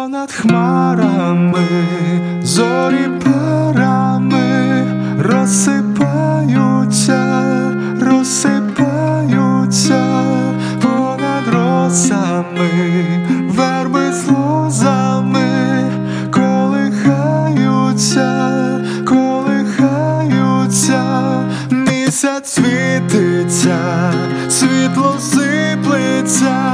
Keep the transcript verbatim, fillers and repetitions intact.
Понад хмарами зорі парами розсипаються, розсипаються понад росами, верби з лозами колихаються, колихаються. Місяць світиться, світло сиплеться